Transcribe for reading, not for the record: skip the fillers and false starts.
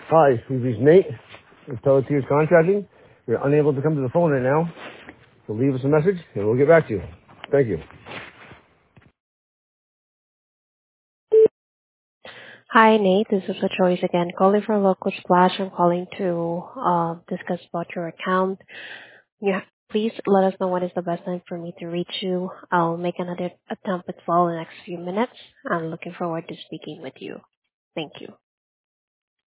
Hi, we've reached Nate with Pelletiers Contracting. We're unable to come to the phone right now, so leave us a message and we'll get back to you. Thank you. Hi, Nate. This is Joyce again, calling from Local Splash. I'm calling to discuss about your account. Yeah, please let us know what is the best time for me to reach you. I'll make another attempt as well in the next few minutes. I'm looking forward to speaking with you. Thank you.